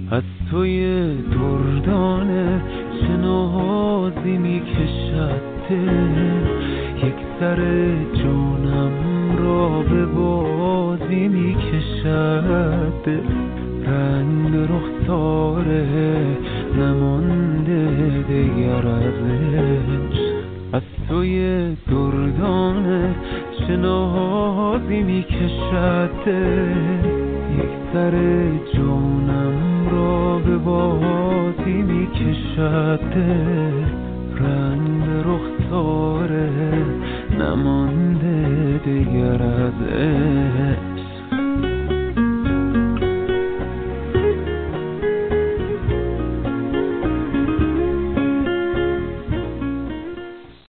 از توی دردانه چه نازی میکشد دل، یک سر جانم را به بازی میکشد دل. رنگ رخساره نمانده دیگر از عشق، از توی دردانه چه نازی میکشد دل، یک سر جانم را به بازی میکشد دل. رنگ رخساره نمانده دیگر از عشق.